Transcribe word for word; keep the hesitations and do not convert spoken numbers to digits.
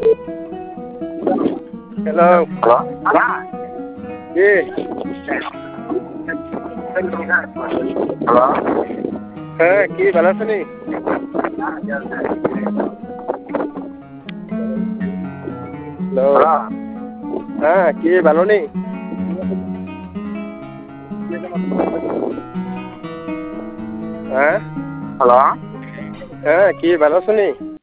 Hello hello কি hello হ্যাঁ কি ভালো আছো নি? হ্যালো হ্যালো হ্যাঁ কি ভালো নি? হ্যাঁ হ্যালো হ্যাঁ কি ভালো আছো নি?